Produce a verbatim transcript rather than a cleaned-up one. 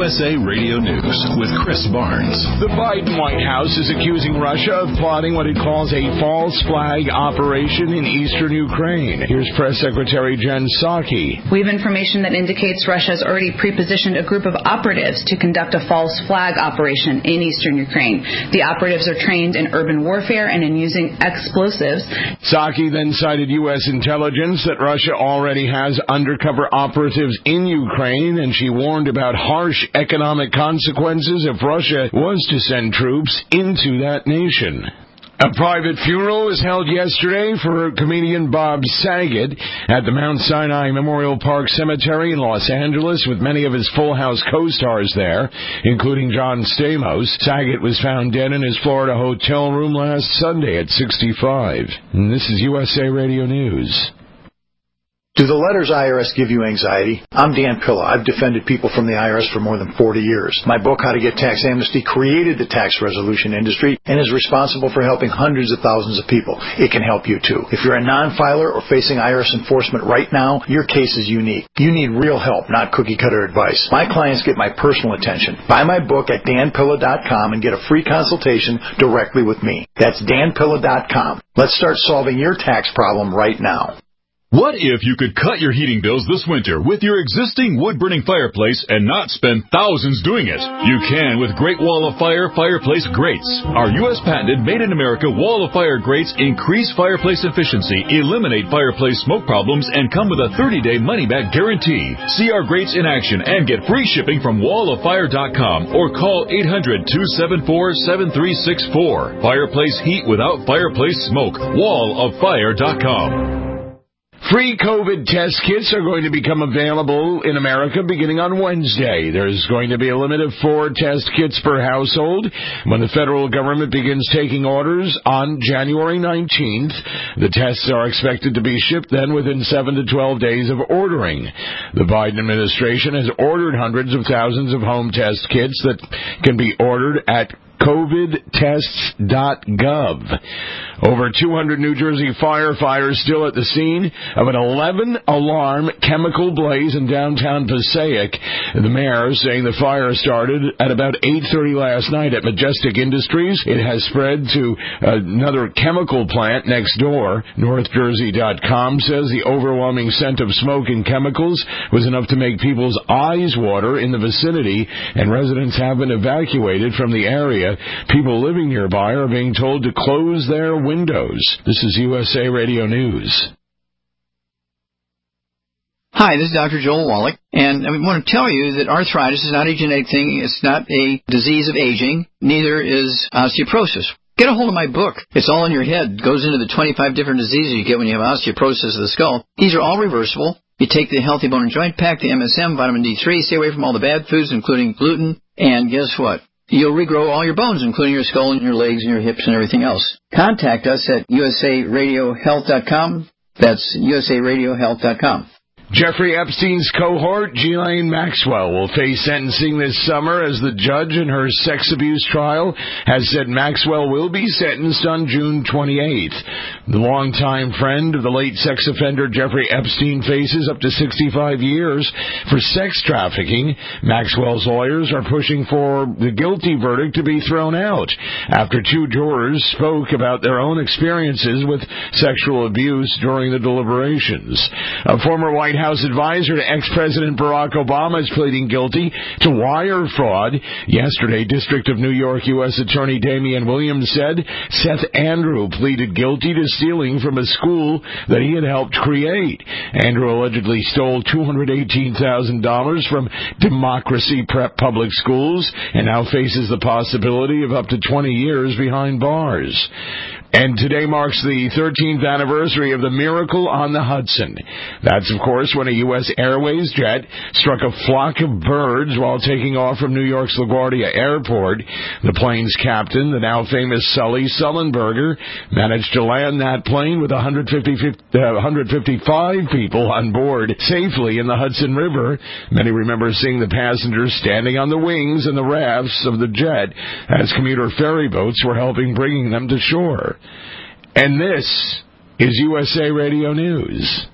U S A Radio News with Chris Barnes. The Biden White House is accusing Russia of plotting what it calls a false flag operation in eastern Ukraine. Here's Press Secretary Jen Psaki. We have information that indicates Russia has already pre-positioned a group of operatives to conduct a false flag operation in eastern Ukraine. The operatives are trained in urban warfare and in using explosives. Psaki then cited U S intelligence that Russia already has undercover operatives in Ukraine, and she warned about harsh economic consequences if Russia was to send troops into that nation. A private funeral was held yesterday for comedian Bob Saget at the Mount Sinai Memorial Park Cemetery in Los Angeles, with many of his Full House co-stars there, including John Stamos. Saget was found dead in his Florida hotel room last Sunday at sixty-five. And this is U S A Radio News. Do the letters I R S give you anxiety? I'm Dan Pilla. I've defended people from the I R S for more than forty years. My book, How to Get Tax Amnesty, created the tax resolution industry and is responsible for helping hundreds of thousands of people. It can help you, too. If you're a non-filer or facing I R S enforcement right now, your case is unique. You need real help, not cookie-cutter advice. My clients get my personal attention. Buy my book at dan pilla dot com and get a free consultation directly with me. That's dan pilla dot com. Let's start solving your tax problem right now. What if you could cut your heating bills this winter with your existing wood-burning fireplace and not spend thousands doing it? You can with Great Wall of Fire fireplace grates. Our U S patented made-in-America Wall of Fire grates increase fireplace efficiency, eliminate fireplace smoke problems, and come with a thirty-day money-back guarantee. See our grates in action and get free shipping from wall of fire dot com or call eight hundred, two seven four, seven three six four. Fireplace heat without fireplace smoke. wall of fire dot com. Free COVID test kits are going to become available in America beginning on Wednesday. There's going to be a limit of four test kits per household when the federal government begins taking orders on January nineteenth. The tests are expected to be shipped then within seven to twelve days of ordering. The Biden administration has ordered hundreds of thousands of home test kits that can be ordered at covid tests dot gov. Over two hundred New Jersey firefighters still at the scene of an eleven-alarm chemical blaze in downtown Passaic. The mayor saying the fire started at about eight thirty last night at Majestic Industries. It has spread to another chemical plant next door. north jersey dot com says the overwhelming scent of smoke and chemicals was enough to make people's eyes water in the vicinity, and residents have been evacuated from the area. People living nearby are being told to close their windows. This is U S A Radio News. Hi, this is Doctor Joel Wallach, and I want to tell you that arthritis is not a genetic thing. It's not a disease of aging. Neither is osteoporosis. Get a hold of my book. It's all in your head. It goes into the twenty-five different diseases you get when you have osteoporosis of the skull. These are all reversible. You take the Healthy Bone and Joint Pack, the M S M, vitamin D three, stay away from all the bad foods, including gluten, and guess what? You'll regrow all your bones, including your skull and your legs and your hips and everything else. Contact us at U S A radio health dot com. That's U S A radio health dot com. Jeffrey Epstein's cohort, Ghislaine Maxwell, will face sentencing this summer as the judge in her sex abuse trial has said Maxwell will be sentenced on June twenty-eighth. The longtime friend of the late sex offender Jeffrey Epstein faces up to sixty-five years for sex trafficking. Maxwell's lawyers are pushing for the guilty verdict to be thrown out after two jurors spoke about their own experiences with sexual abuse during the deliberations. A former White House House advisor to ex-President Barack Obama is pleading guilty to wire fraud. Yesterday, District of New York U S Attorney Damian Williams said Seth Andrew pleaded guilty to stealing from a school that he had helped create. Andrew allegedly stole two hundred eighteen thousand dollars from Democracy Prep Public Schools and now faces the possibility of up to twenty years behind bars. And today marks the thirteenth anniversary of the Miracle on the Hudson. That's, of course, when a U S Airways jet struck a flock of birds while taking off from New York's LaGuardia Airport. The plane's captain, the now famous Sully Sullenberger, managed to land that plane with one hundred fifty, uh, one hundred fifty-five people on board safely in the Hudson River. Many remember seeing the passengers standing on the wings and the rafts of the jet as commuter ferry boats were helping bringing them to shore. And this is U S A Radio News.